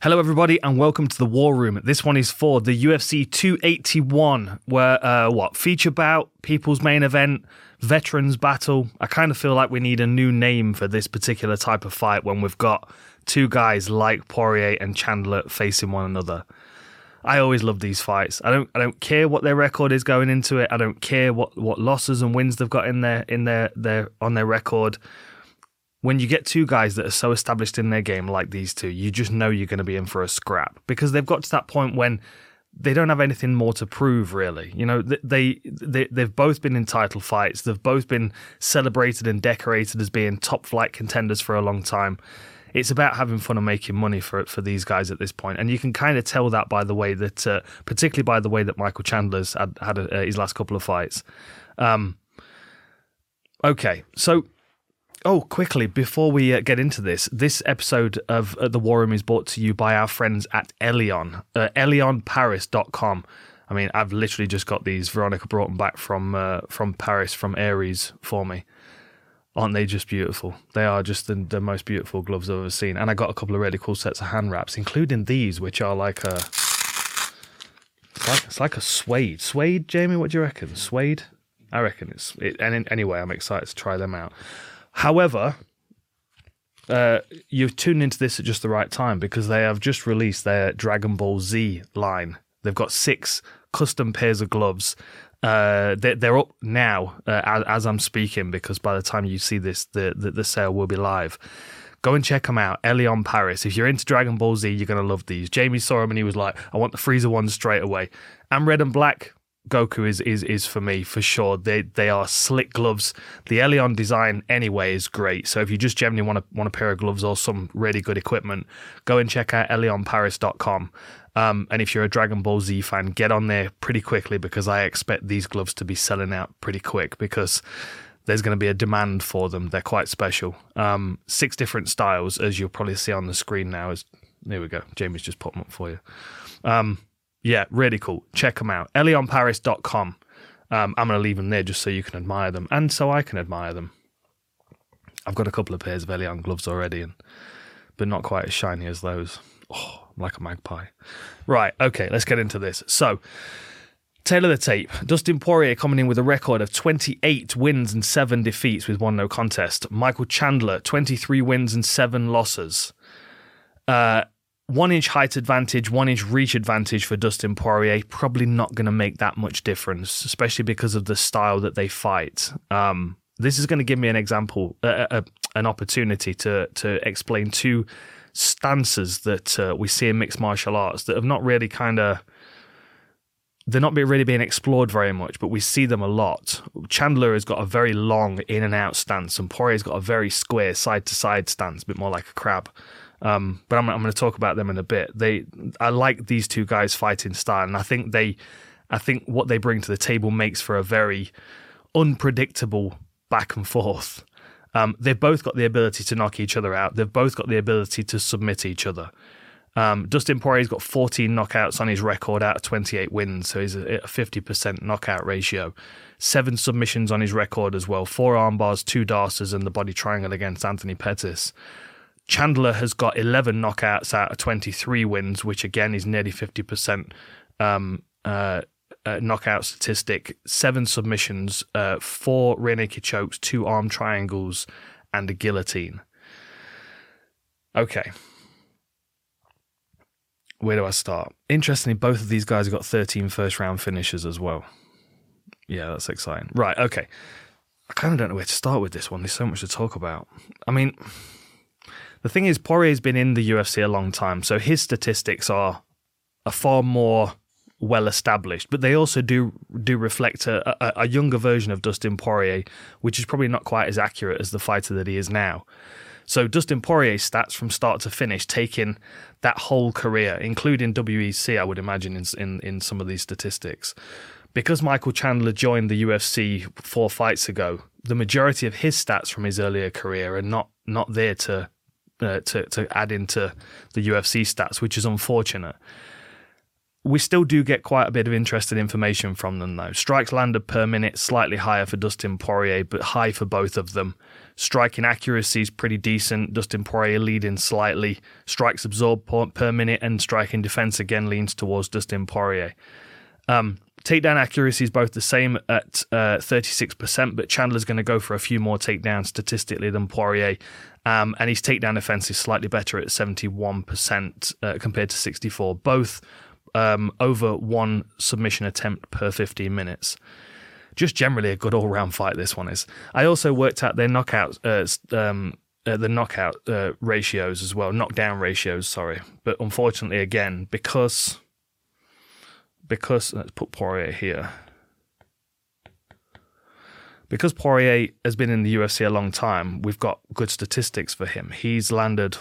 Hello, everybody, and welcome to the War Room. This one is for the UFC 281, where, feature bout, people's main event, veterans battle. I kind of feel like we need a new name for this particular type of fight when we've got two guys like Poirier and Chandler facing one another. I always love these fights. I don't care what their record is going into it. I don't care what losses and wins they've got on their record. When you get two guys that are so established in their game like these two, you just know you're going to be in for a scrap because they've got to that point when they don't have anything more to prove, really. You know, they've both been in title fights. They've both been celebrated and decorated as being top flight contenders for a long time. It's about having fun and making money for these guys at this point. And you can kind of tell that by the way that, particularly by the way that Michael Chandler's had his last couple of fights. Okay, so... Oh, quickly, before we get into this episode of The War Room is brought to you by our friends at Elion, ElionParis.com. I mean, I've literally just got these. Veronica brought them back from Paris, from Aries for me. Aren't they just beautiful? They are just the most beautiful gloves I've ever seen. And I got a couple of really cool sets of hand wraps, including these, which are like a... It's like a suede. Suede, Jamie, what do you reckon? Suede? I reckon it's... Anyway, I'm excited to try them out. However, you've tuned into this at just the right time because they have just released their Dragon Ball Z line. They've got 6 custom pairs of gloves. They're up now as I'm speaking because by the time you see this, the sale will be live. Go and check them out, Elion Paris. If you're into Dragon Ball Z, you're going to love these. Jamie saw them and he was like, I want the Frieza ones straight away. And red and black. Goku is for me, for sure. They are slick gloves. The Elion design anyway is great. So if you just generally want a pair of gloves or some really good equipment, go and check out ElionParis.com. And if you're a Dragon Ball Z fan, get on there pretty quickly because I expect these gloves to be selling out pretty quick because there's going to be a demand for them. They're quite special. 6 different styles, as you'll probably see on the screen now. There we go. Jamie's just put them up for you. Yeah, really cool. Check them out. ElionParis.com. I'm going to leave them there just so you can admire them and so I can admire them. I've got a couple of pairs of Elion gloves already, but not quite as shiny as those. Oh, I'm like a magpie. Right, okay, let's get into this. So, tail of the tape. Dustin Poirier coming in with a record of 28 wins and 7 defeats with 1 no contest. Michael Chandler, 23 wins and 7 losses. 1-inch height advantage, 1-inch reach advantage for Dustin Poirier, probably not going to make that much difference, especially because of the style that they fight. This is going to give me an example, an opportunity to explain 2 stances that we see in mixed martial arts that have not really they're not really being explored very much, but we see them a lot. Chandler has got a very long in and out stance, and Poirier's got a very square side to side stance, a bit more like a crab. But I'm going to talk about them in a bit. I like these 2 guys' fighting style, and I think what they bring to the table makes for a very unpredictable back and forth. They've both got the ability to knock each other out. They've both got the ability to submit each other. Dustin Poirier's got 14 knockouts on his record out of 28 wins, so he's a 50% knockout ratio. 7 submissions on his record as well. 4 armbars, 2 Darces, and the body triangle against Anthony Pettis. Chandler has got 11 knockouts out of 23 wins, which again is nearly 50% knockout statistic. 7 submissions, 4 rear naked chokes, 2 arm triangles, and a guillotine. Okay. Where do I start? Interestingly, both of these guys have got 13 first-round finishes as well. Yeah, that's exciting. Right, okay. I kind of don't know where to start with this one. There's so much to talk about. I mean... The thing is, Poirier's been in the UFC a long time, so his statistics are far more well-established, but they also do reflect a younger version of Dustin Poirier, which is probably not quite as accurate as the fighter that he is now. So Dustin Poirier's stats from start to finish, taking that whole career, including WEC, I would imagine, in some of these statistics. Because Michael Chandler joined the UFC 4 fights ago, the majority of his stats from his earlier career are not there to add into the UFC stats, which is unfortunate. We still do get quite a bit of interesting information from them, though. Strikes landed per minute, slightly higher for Dustin Poirier, but high for both of them. Striking accuracy is pretty decent. Dustin Poirier leading slightly. Strikes absorbed per minute, and striking defense again leans towards Dustin Poirier. Takedown accuracy is both the same at 36%, but Chandler's going to go for a few more takedowns statistically than Poirier. And his takedown defense is slightly better at 71% compared to 64%. Both over one submission attempt per 15 minutes. Just generally a good all-round fight, this one is. I also worked out their knockout ratios as well, knockdown ratios, sorry. But unfortunately, again, because let's put Poirier here. Because Poirier has been in the UFC a long time, we've got good statistics for him. He's landed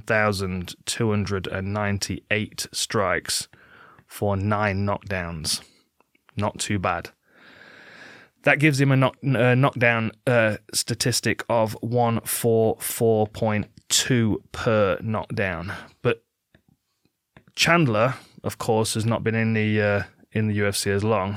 1,298 strikes for 9 knockdowns. Not too bad. That gives him a knockdown statistic of 144.2 per knockdown. But Chandler, of course, has not been in the UFC as long.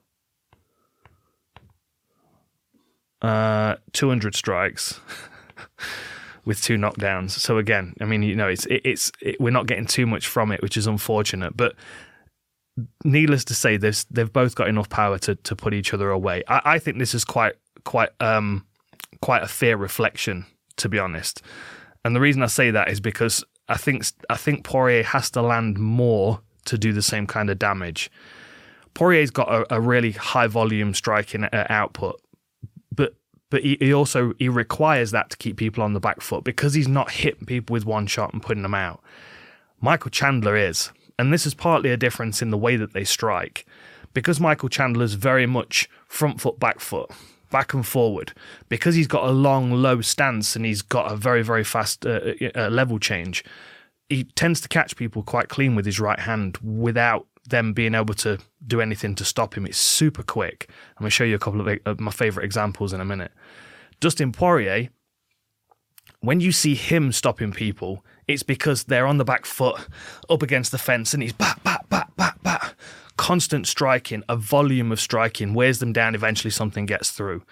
200 strikes with 2 knockdowns. So again, I mean, we're not getting too much from it, which is unfortunate. But needless to say, they've both got enough power to put each other away. I think this is quite a fair reflection, to be honest. And the reason I say that is because I think Poirier has to land more to do the same kind of damage. Poirier's got a really high volume striking output, but he also requires that to keep people on the back foot because he's not hitting people with one shot and putting them out. Michael Chandler is. And this is partly a difference in the way that they strike. Because Michael Chandler's very much front foot, back and forward, because he's got a long, low stance and he's got a very, very fast level change, he tends to catch people quite clean with his right hand without them being able to do anything to stop him. It's super quick. I'm going to show you a couple of my favourite examples in a minute. Dustin Poirier, when you see him stopping people, it's because they're on the back foot, up against the fence, and he's bat. Constant striking, a volume of striking, wears them down, eventually something gets through.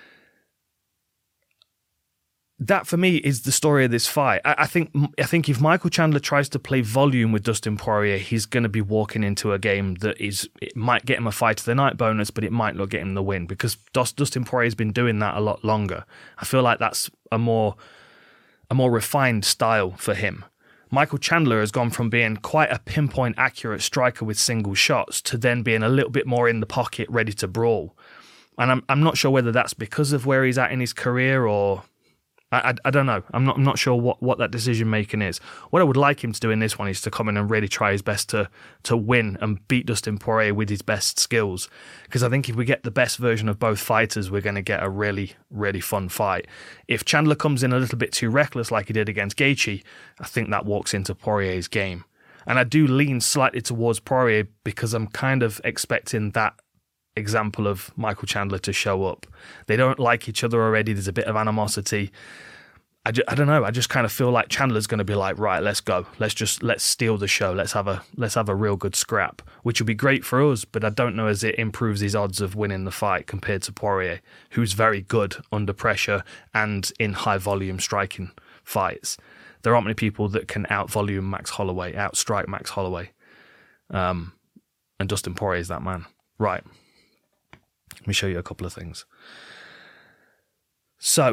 That, for me, is the story of this fight. I think if Michael Chandler tries to play volume with Dustin Poirier, he's going to be walking into a game it might get him a fight of the night bonus, but it might not get him the win, because Dustin Poirier's been doing that a lot longer. I feel like that's a more refined style for him. Michael Chandler has gone from being quite a pinpoint accurate striker with single shots to then being a little bit more in the pocket, ready to brawl. And I'm not sure whether that's because of where he's at in his career or... I don't know. I'm not sure what that decision making is. What I would like him to do in this one is to come in and really try his best to win and beat Dustin Poirier with his best skills. Because I think if we get the best version of both fighters, we're going to get a really, really fun fight. If Chandler comes in a little bit too reckless like he did against Gaethje, I think that walks into Poirier's game. And I do lean slightly towards Poirier because I'm kind of expecting that example of Michael Chandler to show up. They don't like each other already. There's a bit of animosity. I don't know. I just kind of feel like Chandler's going to be like, right, let's go. Let's steal the show. Let's have a real good scrap, which will be great for us. But I don't know as it improves his odds of winning the fight compared to Poirier, who's very good under pressure and in high volume striking fights. There aren't many people that can out-volume Max Holloway, outstrike Max Holloway. And Dustin Poirier is that man. Right. Let me show you a couple of things. So,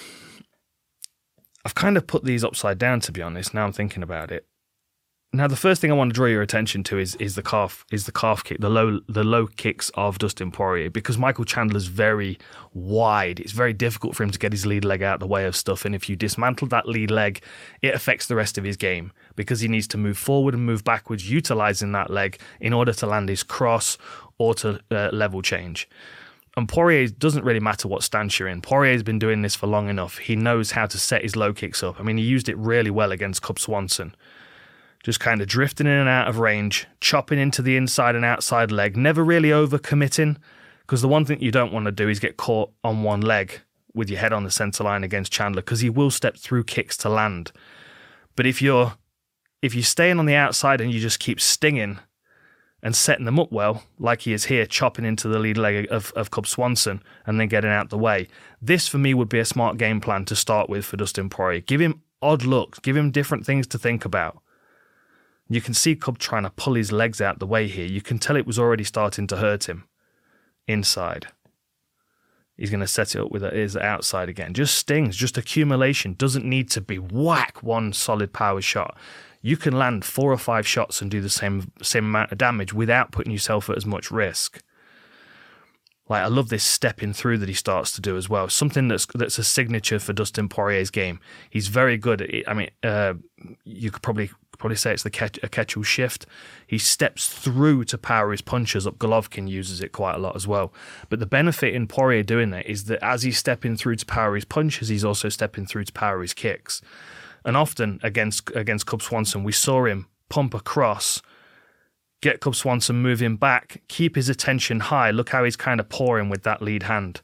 I've kind of put these upside down, to be honest. Now I'm thinking about it. Now, the first thing I want to draw your attention to is the calf kick, the low kicks of Dustin Poirier, because Michael Chandler's very wide. It's very difficult for him to get his lead leg out of the way of stuff, and if you dismantle that lead leg, it affects the rest of his game because he needs to move forward and move backwards, utilizing that leg in order to land his cross or to level change. And Poirier doesn't really matter what stance you're in. Poirier's been doing this for long enough. He knows how to set his low kicks up. I mean, he used it really well against Cub Swanson. Just kind of drifting in and out of range, chopping into the inside and outside leg, never really overcommitting, because the one thing you don't want to do is get caught on one leg with your head on the center line against Chandler, because he will step through kicks to land. But if you're staying on the outside and you just keep stinging, and setting them up well, like he is here, chopping into the lead leg of Cub Swanson and then getting out the way. This, for me, would be a smart game plan to start with for Dustin Poirier. Give him odd looks, give him different things to think about. You can see Cub trying to pull his legs out the way here. You can tell it was already starting to hurt him inside. He's going to set it up with his outside again. Just stings, just accumulation. Doesn't need to be whack one solid power shot. You can land 4 or 5 shots and do the same amount of damage without putting yourself at as much risk. Like, I love this stepping through that he starts to do as well. Something that's a signature for Dustin Poirier's game. He's very good at it. I mean, you could probably say it's a Ketchel shift. He steps through to power his punches up. Golovkin uses it quite a lot as well. But the benefit in Poirier doing that is that as he's stepping through to power his punches, he's also stepping through to power his kicks. And often against Cub Swanson, we saw him pump across, get Cub Swanson moving back, keep his attention high. Look how he's kind of pouring with that lead hand.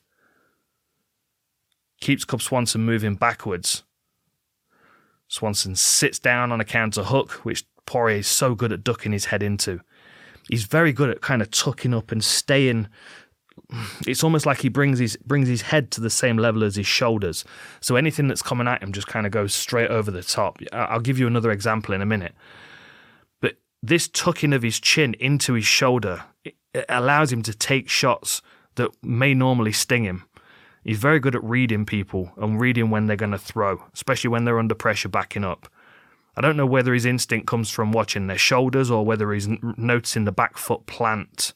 Keeps Cub Swanson moving backwards. Swanson sits down on a counter hook, which Poirier is so good at ducking his head into. He's very good at kind of tucking up and staying. It's almost like he brings his head to the same level as his shoulders. So anything that's coming at him just kind of goes straight over the top. I'll give you another example in a minute. But this tucking of his chin into his shoulder, it allows him to take shots that may normally sting him. He's very good at reading people and reading when they're going to throw, especially when they're under pressure backing up. I don't know whether his instinct comes from watching their shoulders or whether he's noticing the back foot plant.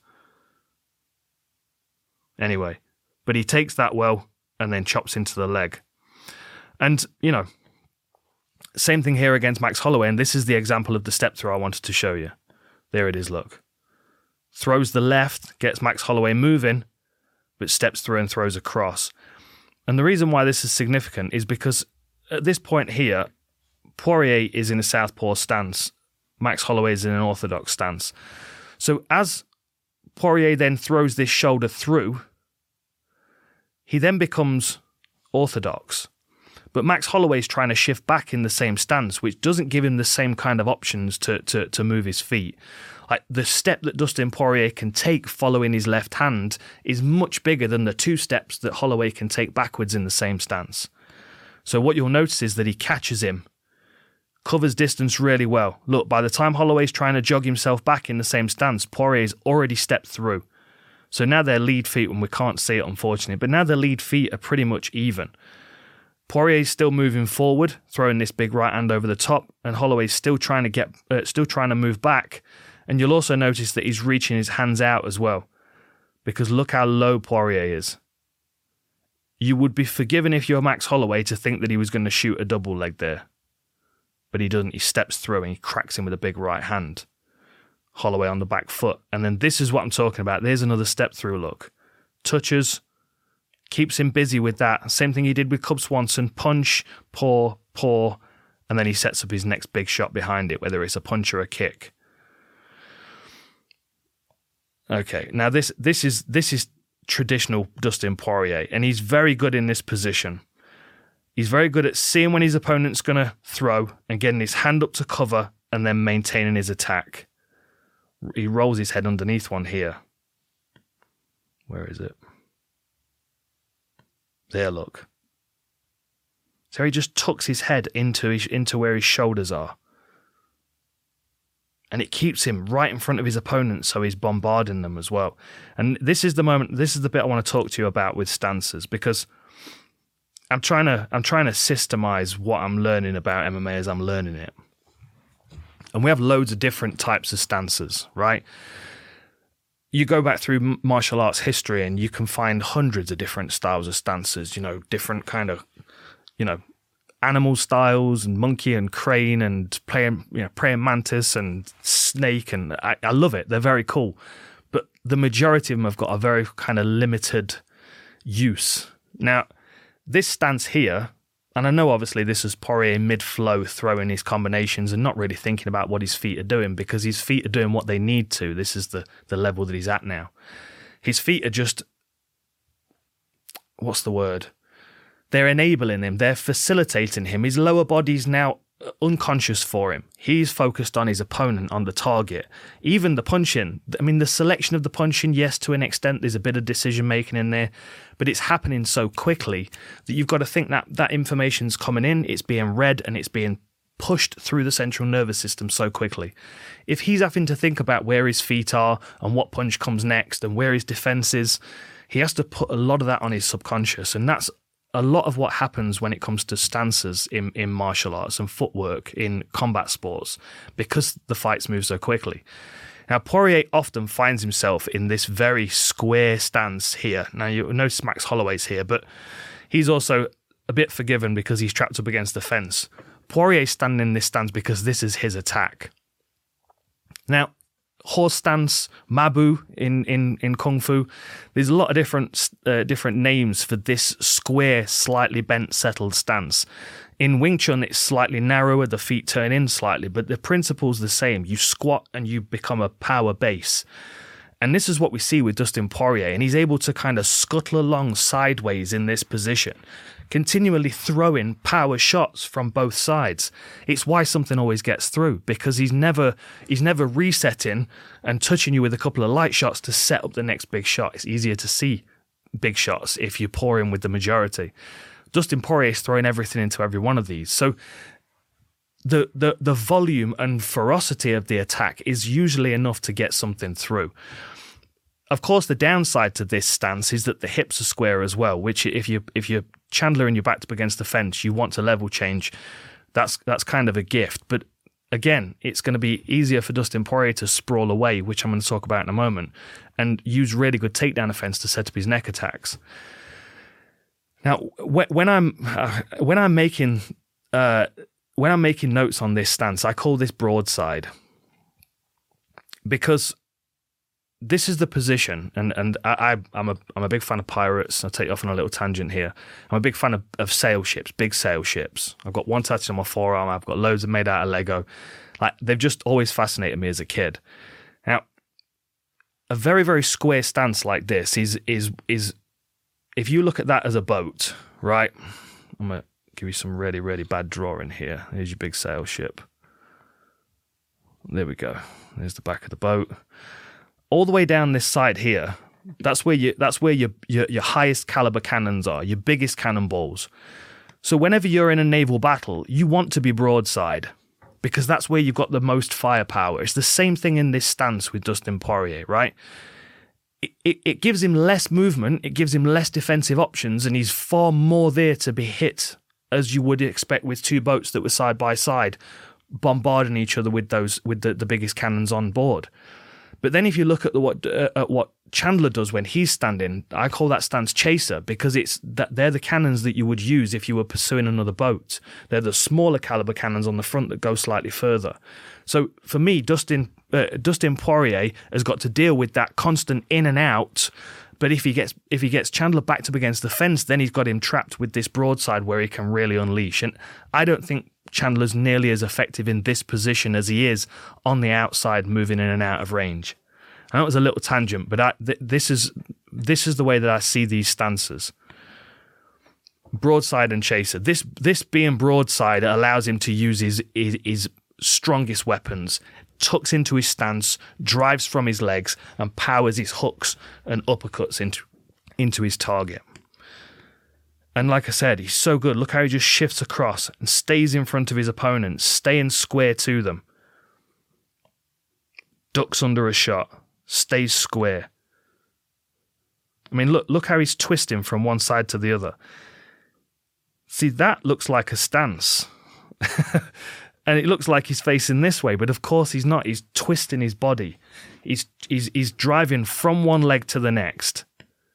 Anyway, but he takes that well and then chops into the leg. And, same thing here against Max Holloway, and this is the example of the step throw I wanted to show you. There it is, look. Throws the left, gets Max Holloway moving, but steps through and throws across. And the reason why this is significant is because at this point here, Poirier is in a southpaw stance. Max Holloway is in an orthodox stance. So as Poirier then throws this shoulder through, he then becomes orthodox. But Max Holloway's trying to shift back in the same stance, which doesn't give him the same kind of options to move his feet. Like, the step that Dustin Poirier can take following his left hand is much bigger than the 2 steps that Holloway can take backwards in the same stance. So what you'll notice is that he catches him, covers distance really well. Look, by the time Holloway's trying to jog himself back in the same stance, Poirier's already stepped through. So now their lead feet, and we can't see it unfortunately, but now their lead feet are pretty much even. Poirier's still moving forward, throwing this big right hand over the top, and Holloway's still trying to move back. And you'll also notice that he's reaching his hands out as well, because look how low Poirier is. You would be forgiven if you're Max Holloway to think that he was going to shoot a double leg there. But he doesn't. He steps through and he cracks him with a big right hand. Holloway on the back foot. And then this is what I'm talking about. There's another step through look. Touches, keeps him busy with that. Same thing he did with Cub Swanson. Punch, paw, and then he sets up his next big shot behind it, whether it's a punch or a kick. Okay, now this is traditional Dustin Poirier, and he's very good in this position. He's very good at seeing when his opponent's going to throw and getting his hand up to cover and then maintaining his attack. He rolls his head underneath one here. Where is it? There, look. So he just tucks his head into where his shoulders are. And it keeps him right in front of his opponent, so he's bombarding them as well. And this is the bit I want to talk to you about with stances, because I'm trying to systemize what I'm learning about MMA as I'm learning it. And we have loads of different types of stances, right? You go back through martial arts history and you can find hundreds of different styles of stances, different kind of, animal styles and monkey and crane and praying mantis and snake, and I love it. They're very cool. But the majority of them have got a very kind of limited use. Now, this stance here, and I know obviously this is Poirier mid-flow throwing his combinations and not really thinking about what his feet are doing, because his feet are doing what they need to. This is the level that he's at now. His feet are just, what's the word? They're enabling him. They're facilitating him. His lower body's now unconscious for him. He's focused on his opponent, on the target. Even the punching, I mean, the selection of the punching, yes, to an extent, there's a bit of decision making in there, but it's happening so quickly that you've got to think that that information's coming in, it's being read, and it's being pushed through the central nervous system so quickly. If he's having to think about where his feet are and what punch comes next and where his defense is, he has to put a lot of that on his subconscious, and that's a lot of what happens when it comes to stances in martial arts and footwork in combat sports, because the fights move so quickly. Now, Poirier often finds himself in this very square stance here. Now, you notice Max Holloway's here, but he's also a bit forgiven because he's trapped up against the fence. Poirier's standing in this stance because this is his attack. Now, horse stance, Mabu in Kung Fu. There's a lot of different names for this square, slightly bent, settled stance. In Wing Chun, it's slightly narrower, the feet turn in slightly, but the principle's the same. You squat and you become a power base. And this is what we see with Dustin Poirier, and he's able to kind of scuttle along sideways in this position, continually throwing power shots from both sides. It's why something always gets through, because he's never resetting and touching you with a couple of light shots to set up the next big shot. It's easier to see big shots if you pour in with the majority. Dustin Poirier is throwing everything into every one of these. So the volume and ferocity of the attack is usually enough to get something through. Of course, the downside to this stance is that the hips are square as well, which if you're Chandler and you're backed up against the fence, you want to level change. That's kind of a gift. But again, it's going to be easier for Dustin Poirier to sprawl away, which I'm going to talk about in a moment, and use really good takedown defense to set up his neck attacks. Now, when I'm making notes on this stance, I call this broadside, because this is the position, and I'm a big fan of pirates. I'll take you off on a little tangent here. I'm a big fan of sail ships, big sail ships. I've got one tattoo on my forearm. I've got loads made out of Lego. Like, they've just always fascinated me as a kid. Now, a very, very square stance like this is if you look at that as a boat, right? I'm gonna give you some really, really bad drawing here. Here's your big sail ship. There we go. There's the back of the boat. All the way down this side here, that's where your highest caliber cannons are, your biggest cannonballs. So whenever you're in a naval battle, you want to be broadside, because that's where you've got the most firepower. It's the same thing in this stance with Dustin Poirier, right? It gives him less movement, it gives him less defensive options, and he's far more there to be hit, as you would expect with two boats that were side by side, bombarding each other with the biggest cannons on board. But then if you look at what Chandler does when he's standing, I call that stance chaser, because they're the cannons that you would use if you were pursuing another boat. They're the smaller caliber cannons on the front that go slightly further. So for me, Dustin Poirier has got to deal with that constant in and out. But if he gets Chandler backed up against the fence, then he's got him trapped with this broadside where he can really unleash. And I don't think Chandler's nearly as effective in this position as he is on the outside, moving in and out of range. I know it was a little tangent, but this is the way that I see these stances. Broadside and chaser. This being broadside allows him to use his strongest weapons, tucks into his stance, drives from his legs, and powers his hooks and uppercuts into his target. And like I said, he's so good. Look how he just shifts across and stays in front of his opponents, staying square to them. Ducks under a shot, stays square. I mean, look how he's twisting from one side to the other. See, that looks like a stance. And it looks like he's facing this way, but of course he's not. He's twisting his body. He's driving from one leg to the next.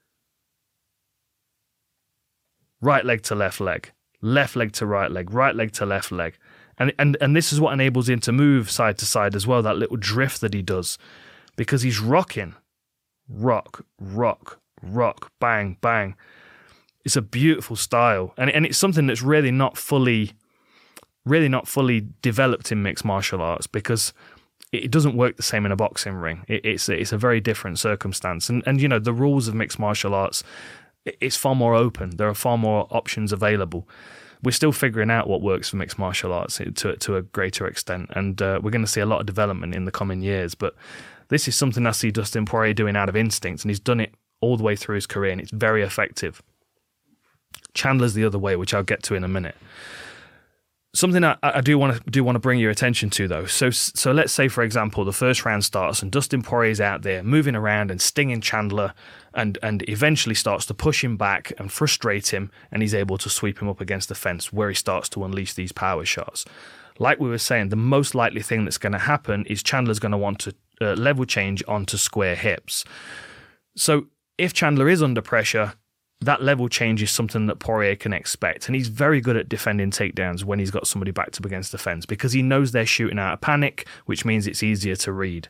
Right leg to left leg to right leg to left leg. And this is what enables him to move side to side as well, that little drift that he does. Because he's rocking. Rock, rock, rock, bang, bang. It's a beautiful style. And it's something that's really not fully developed in mixed martial arts, because it doesn't work the same in a boxing ring. It's a very different circumstance. And you know, the rules of mixed martial arts, it's far more open. There are far more options available. we're still figuring out what works for mixed martial arts to a greater extent, and we're going to see a lot of development in the coming years. But this is something I see Dustin Poirier doing out of instinct, and he's done it all the way through his career, and it's very effective. Chandler's the other way, which I'll get to in a minute. Something I do want to bring your attention to, though. So let's say, for example, the first round starts and Dustin Poirier's out there moving around and stinging Chandler, and eventually starts to push him back and frustrate him, and he's able to sweep him up against the fence where he starts to unleash these power shots. Like we were saying, the most likely thing that's going to happen is Chandler's going to want to level change onto square hips. So if Chandler is under pressure, that level change is something that Poirier can expect. And he's very good at defending takedowns when he's got somebody backed up against the fence, because he knows they're shooting out of panic, which means it's easier to read.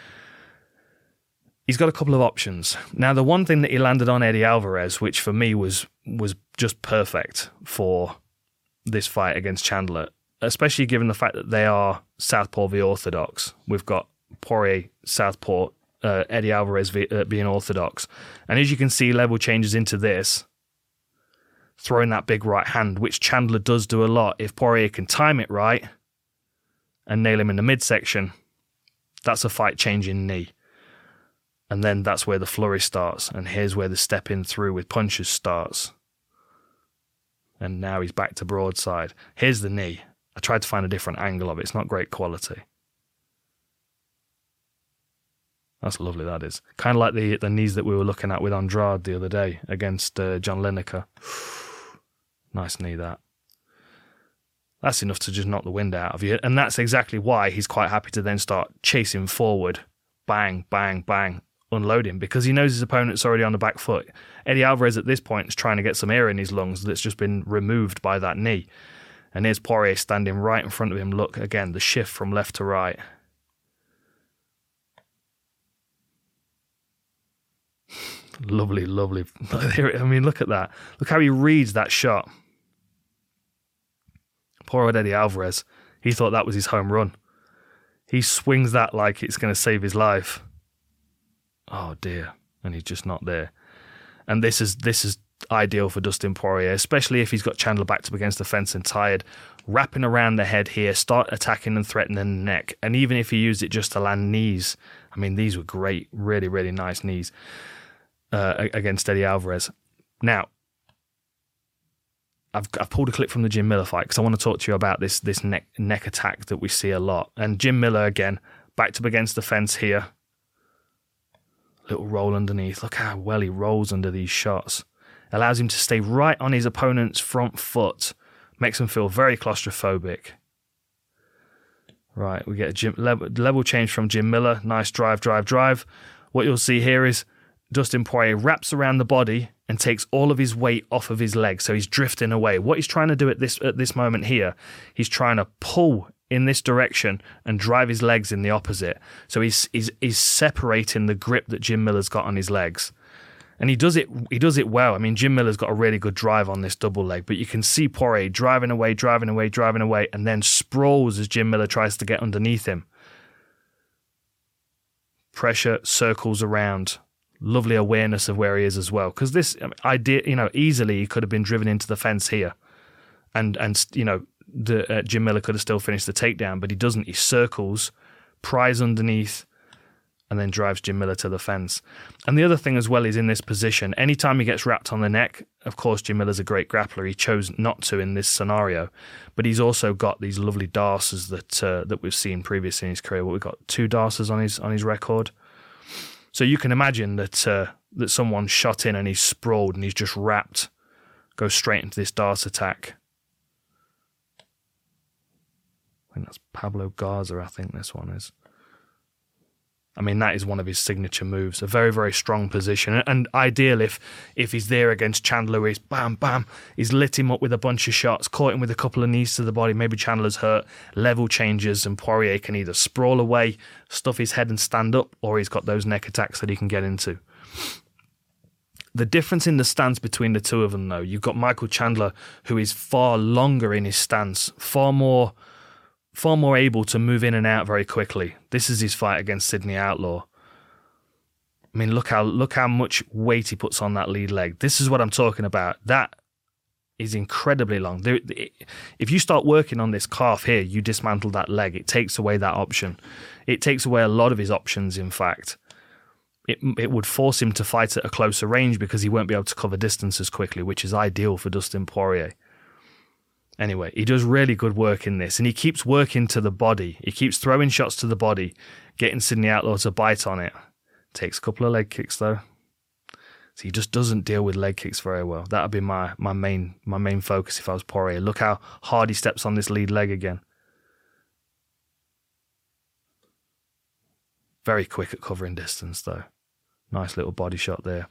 He's got a couple of options. Now, the one thing that he landed on Eddie Alvarez, which for me was just perfect for this fight against Chandler, especially given the fact that they are Southpaw v Orthodox. We've got Poirier Southpaw, Eddie Alvarez being orthodox. And as you can see, level changes into this, throwing that big right hand, which Chandler does do a lot. If Poirier can time it right and nail him in the midsection, that's a fight-changing knee. And then that's where the flurry starts. And here's where the step in through with punches starts. And now he's back to broadside. Here's the knee. I tried to find a different angle of it. It's not great quality. That's lovely, that is. Kind of like the knees that we were looking at with Andrade the other day against John Lineker. Nice knee, that. That's enough to just knock the wind out of you. And that's exactly why he's quite happy to then start chasing forward. Bang, bang, bang. Unloading, because he knows his opponent's already on the back foot. Eddie Alvarez at this point is trying to get some air in his lungs that's just been removed by that knee. And here's Poirier standing right in front of him. Look, again, the shift from left to right. Lovely, lovely. I mean, look at that. Look how he reads that shot. Poor old Eddie Alvarez. He thought that was his home run. He swings that like it's going to save his life. Oh dear. And he's just not there. And this is ideal for Dustin Poirier, especially if he's got Chandler backed up against the fence and tired. Wrapping around the head here, start attacking and threatening the neck. And even if he used it just to land knees, I mean, these were great, really, really nice knees against Eddie Alvarez. Now, I've pulled a clip from the Jim Miller fight because I want to talk to you about this neck attack that we see a lot. And Jim Miller, again, backed up against the fence here. Little roll underneath. Look how well he rolls under these shots. Allows him to stay right on his opponent's front foot. Makes him feel very claustrophobic. Right, we get a level change from Jim Miller. Nice drive. What you'll see here is Dustin Poirier wraps around the body and takes all of his weight off of his legs, so he's drifting away. What he's trying to do at this moment here, he's trying to pull in this direction and drive his legs in the opposite. So he's separating the grip that Jim Miller's got on his legs. And he does it well. I mean, Jim Miller's got a really good drive on this double leg, but you can see Poirier driving away, and then sprawls as Jim Miller tries to get underneath him. Pressure circles around. Lovely awareness of where he is as well, because this idea, easily he could have been driven into the fence here, and Jim Miller could have still finished the takedown, but he doesn't. He circles, pries underneath, and then drives Jim Miller to the fence. And the other thing as well is in this position, anytime he gets wrapped on the neck, of course Jim Miller's a great grappler. He chose not to in this scenario, but he's also got these lovely darces that we've seen previously in his career. We've got 2 darces on his record. So you can imagine that someone shot in and he's sprawled and he's just wrapped, goes straight into this Darce attack. I think that's Pablo Garza, I think this one is. I mean, that is one of his signature moves. A very, very strong position. And ideal if he's there against Chandler, where he's bam, bam, he's lit him up with a bunch of shots, caught him with a couple of knees to the body, maybe Chandler's hurt, level changes, and Poirier can either sprawl away, stuff his head and stand up, or he's got those neck attacks that he can get into. The difference in the stance between the two of them, though, you've got Michael Chandler, who is far longer in his stance, far more able to move in and out very quickly. This is his fight against Sidney Outlaw. I mean, look how much weight he puts on that lead leg. This is what I'm talking about. That is incredibly long. If you start working on this calf here, you dismantle that leg. It takes away that option. It takes away a lot of his options, in fact. It would force him to fight at a closer range because he won't be able to cover distance as quickly, which is ideal for Dustin Poirier. Anyway, he does really good work in this, and he keeps working to the body. He keeps throwing shots to the body, getting Sidney Outlaw to bite on it. Takes a couple of leg kicks, though. So he just doesn't deal with leg kicks very well. That would be my main focus if I was Poirier. Look how hard he steps on this lead leg again. Very quick at covering distance, though. Nice little body shot there.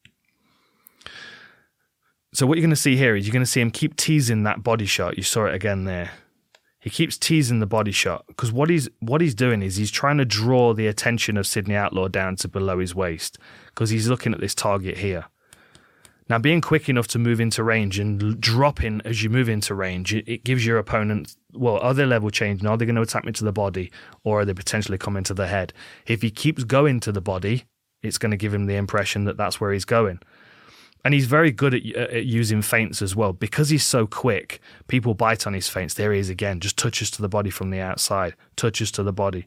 So what you're going to see here is you're going to see him keep teasing that body shot. You saw it again there. He keeps teasing the body shot because what he's doing is he's trying to draw the attention of Sidney Outlaw down to below his waist because he's looking at this target here. Now, being quick enough to move into range and dropping as you move into range, it gives your opponent, well, are they level changing? Are they going to attack me to the body, or are they potentially coming to the head? If he keeps going to the body, it's going to give him the impression that that's where he's going. And he's very good at using feints as well. Because he's so quick, people bite on his feints. There he is again, just touches to the body from the outside, touches to the body.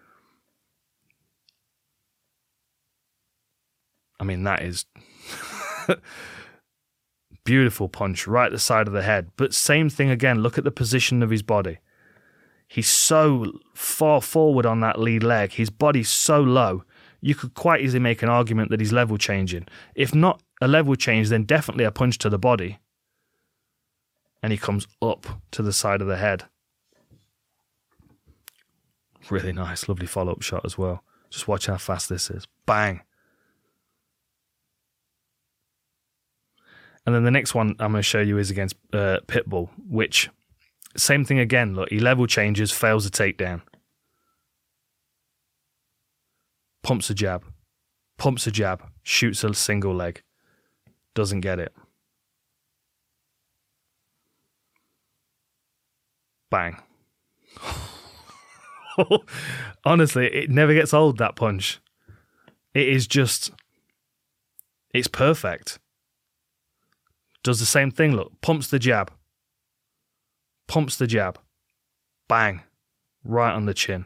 I mean, that is beautiful punch right at the side of the head. But same thing again, look at the position of his body. He's so far forward on that lead leg. His body's so low. You could quite easily make an argument that he's level changing. If not a level change, then definitely a punch to the body. And he comes up to the side of the head. Really nice, lovely follow-up shot as well. Just watch how fast this is. Bang. And then the next one I'm going to show you is against Pitbull, which, same thing again. Look, he level changes, fails a takedown. Pumps a jab, shoots a single leg, doesn't get it. Bang. Honestly, it never gets old, that punch. It is just, it's perfect. Does the same thing, look, pumps the jab, bang, right on the chin.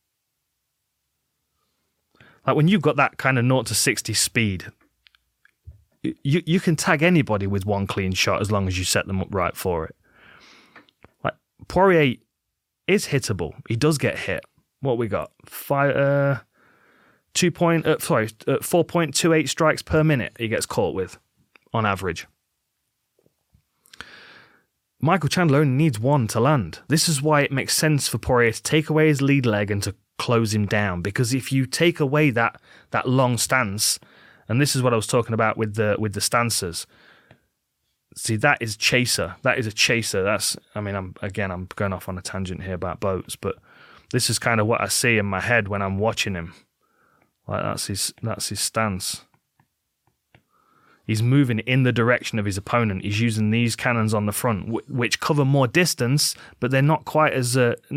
Like when you've got that kind of 0 to 60 speed, you can tag anybody with one clean shot as long as you set them up right for it. Like Poirier is hittable. He does get hit. What we got? 4.28 strikes per minute he gets caught with on average. Michael Chandler only needs one to land. This is why it makes sense for Poirier to take away his lead leg and to close him down, because if you take away that long stance, and this is what I was talking about with the stances. See, that is chaser. That is a chaser. I'm going off on a tangent here about boats, but this is kind of what I see in my head when I'm watching him. Like that's his stance. He's moving in the direction of his opponent. He's using these cannons on the front, which cover more distance, but they're not quite as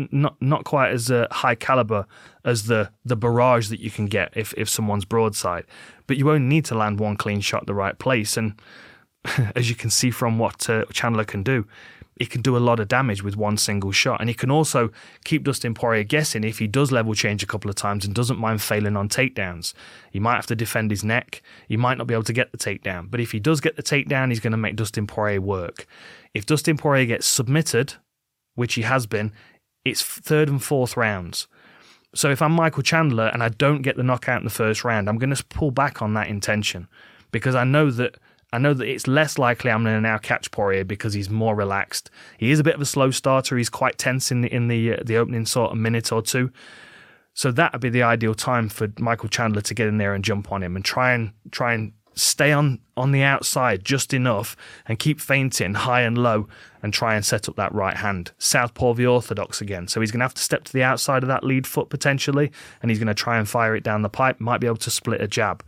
high caliber as the barrage that you can get if someone's broadside. But you only need to land one clean shot at the right place, and as you can see from what Chandler can do, he can do a lot of damage with one single shot. And he can also keep Dustin Poirier guessing if he does level change a couple of times and doesn't mind failing on takedowns. He might have to defend his neck. He might not be able to get the takedown. But if he does get the takedown, he's going to make Dustin Poirier work. If Dustin Poirier gets submitted, which he has been, it's third and fourth rounds. So if I'm Michael Chandler and I don't get the knockout in the first round, I'm going to pull back on that intention, because I know that it's less likely I'm going to now catch Poirier because he's more relaxed. He is a bit of a slow starter. He's quite tense in the opening sort of minute or two. So that would be the ideal time for Michael Chandler to get in there and jump on him and try and stay on the outside just enough and keep feinting high and low and try and set up that right hand. Southpaw v orthodox again. So he's going to have to step to the outside of that lead foot potentially, and he's going to try and fire it down the pipe. Might be able to split a jab.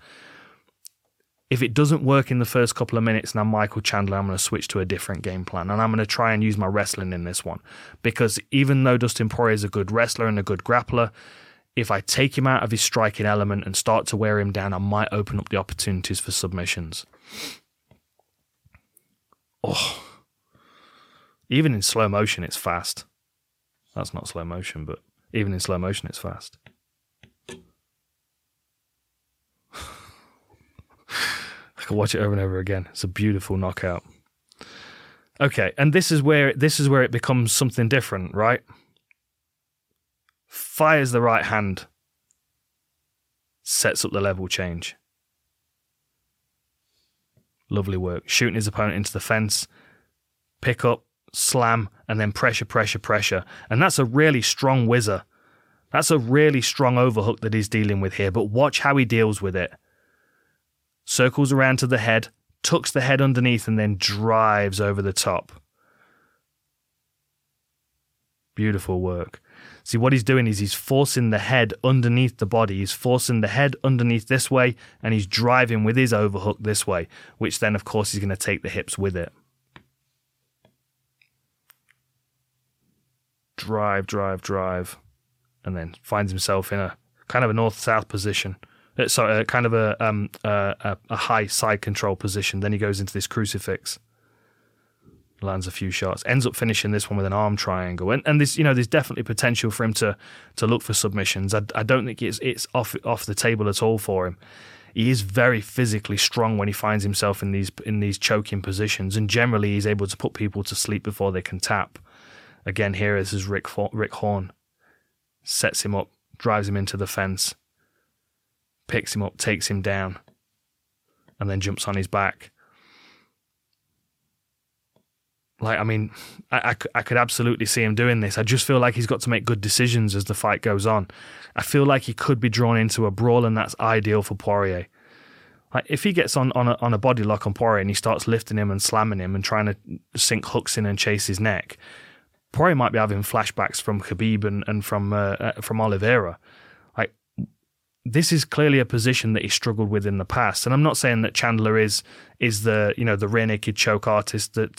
If it doesn't work in the first couple of minutes, now Michael Chandler, I'm going to switch to a different game plan, and I'm going to try and use my wrestling in this one. Because even though Dustin Poirier is a good wrestler and a good grappler, if I take him out of his striking element and start to wear him down, I might open up the opportunities for submissions. Oh, Even in slow motion, it's fast. That's not slow motion, but even in slow motion, it's fast. I can watch it over and over again. It's a beautiful knockout. Okay, and this is where it becomes something different, right? Fires the right hand, sets up the level change. Lovely work. Shooting his opponent into the fence, pick up, slam, and then pressure, pressure, pressure. And that's a really strong whizzer. That's a really strong overhook that he's dealing with here, but watch how he deals with it. Circles around to the head, tucks the head underneath, and then drives over the top. Beautiful work. See, what he's doing is he's forcing the head underneath the body. He's forcing the head underneath this way, and he's driving with his overhook this way, which then, of course, he's going to take the hips with it. Drive, drive, drive, and then finds himself in a kind of a north-south position. Kind of a high side control position. Then he goes into this crucifix, lands a few shots, ends up finishing this one with an arm triangle. And this, there's definitely potential for him to look for submissions. I don't think it's off the table at all for him. He is very physically strong when he finds himself in these choking positions, and generally he's able to put people to sleep before they can tap. Again, here this is Rick Horn, sets him up, drives him into the fence, picks him up, takes him down, and then jumps on his back. I could absolutely see him doing this. I just feel like he's got to make good decisions as the fight goes on. I feel like he could be drawn into a brawl, and that's ideal for Poirier. Like, if he gets on a body lock on Poirier and he starts lifting him and slamming him and trying to sink hooks in and chase his neck, Poirier might be having flashbacks from Khabib and from Oliveira. This is clearly a position that he struggled with in the past, and I'm not saying that Chandler is the the rear naked choke artist that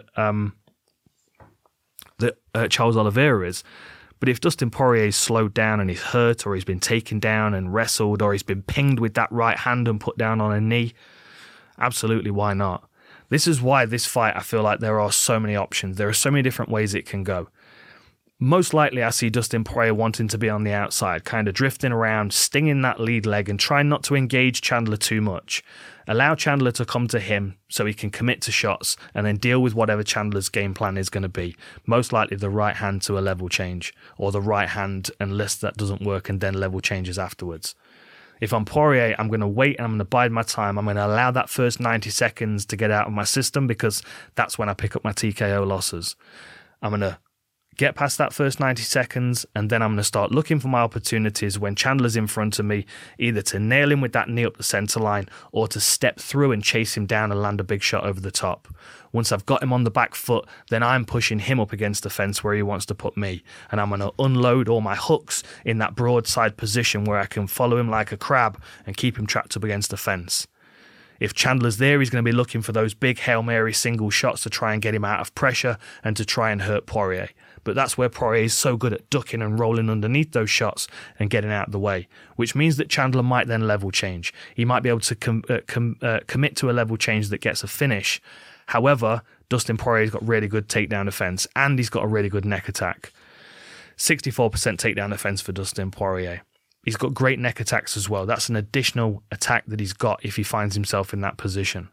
Charles Oliveira is, but if Dustin Poirier is slowed down and he's hurt, or he's been taken down and wrestled, or he's been pinged with that right hand and put down on a knee, absolutely, why not? This is why this fight, I feel like there are so many options. There are so many different ways it can go. Most likely, I see Dustin Poirier wanting to be on the outside, kind of drifting around, stinging that lead leg and trying not to engage Chandler too much. Allow Chandler to come to him so he can commit to shots and then deal with whatever Chandler's game plan is going to be. Most likely the right hand to a level change, or the right hand unless that doesn't work and then level changes afterwards. If I'm Poirier, I'm going to wait and I'm going to bide my time. I'm going to allow that first 90 seconds to get out of my system, because that's when I pick up my TKO losses. I'm going to get past that first 90 seconds, and then I'm going to start looking for my opportunities when Chandler's in front of me, either to nail him with that knee up the center line or to step through and chase him down and land a big shot over the top. Once I've got him on the back foot, then I'm pushing him up against the fence where he wants to put me, and I'm going to unload all my hooks in that broadside position where I can follow him like a crab and keep him trapped up against the fence. If Chandler's there, he's going to be looking for those big Hail Mary single shots to try and get him out of pressure and to try and hurt Poirier. But that's where Poirier is so good at ducking and rolling underneath those shots and getting out of the way, which means that Chandler might then level change. He might be able to commit to a level change that gets a finish. However, Dustin Poirier's got really good takedown defense, and he's got a really good neck attack. 64% takedown defense for Dustin Poirier. He's got great neck attacks as well. That's an additional attack that he's got if he finds himself in that position.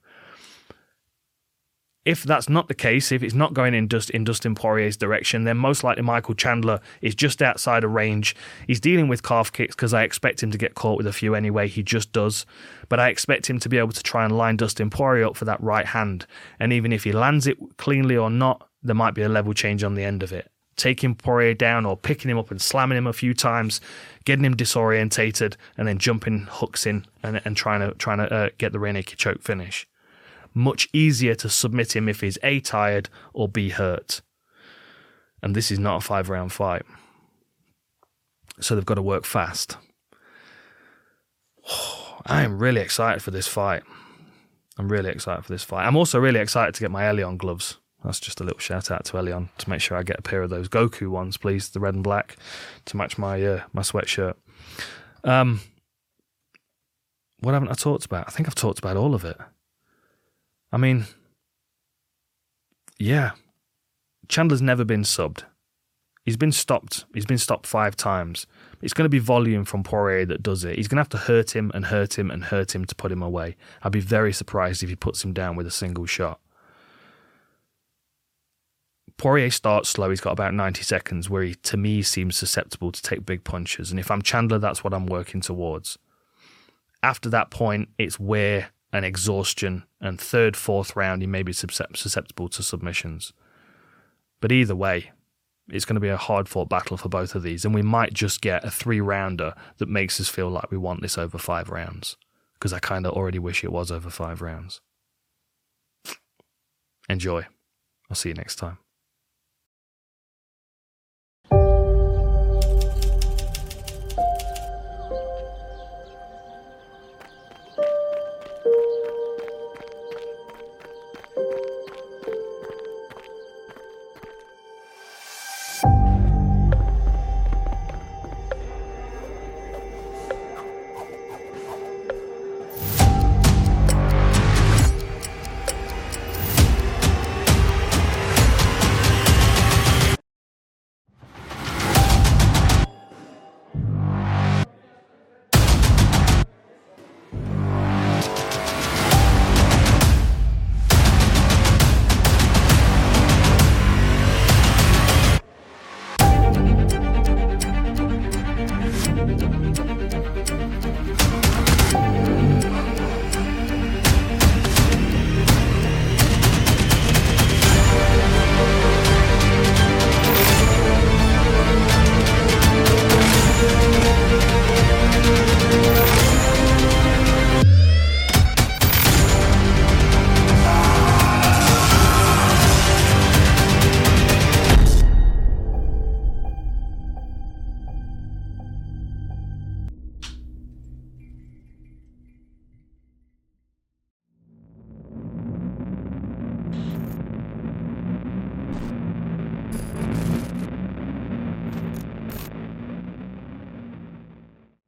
If that's not the case, if it's not going in Dustin Poirier's direction, then most likely Michael Chandler is just outside of range. He's dealing with calf kicks because I expect him to get caught with a few anyway. He just does. But I expect him to be able to try and line Dustin Poirier up for that right hand. And even if he lands it cleanly or not, there might be a level change on the end of it. Taking Poirier down or picking him up and slamming him a few times, getting him disorientated, and then jumping hooks in and trying to get the rear naked choke finish. Much easier to submit him if he's A, tired, or B, hurt. And this is not a 5-round fight. So they've got to work fast. I am really excited for this fight. I'm also really excited to get my Elion gloves. That's just a little shout out to Elion to make sure I get a pair of those Goku ones, please, the red and black, to match my sweatshirt. What haven't I talked about? I think I've talked about all of it. I mean, yeah, Chandler's never been subbed. He's been stopped. He's been stopped 5 times. It's going to be volume from Poirier that does it. He's going to have to hurt him and hurt him and hurt him to put him away. I'd be very surprised if he puts him down with a single shot. Poirier starts slow. He's got about 90 seconds where he, to me, seems susceptible to take big punches. And if I'm Chandler, that's what I'm working towards. After that point, it's wear and exhaustion. And 3rd, 4th round, he may be susceptible to submissions. But either way, it's going to be a hard-fought battle for both of these, and we might just get a 3-rounder that makes us feel like we want this over 5 rounds, because I kind of already wish it was over 5 rounds. Enjoy. I'll see you next time. You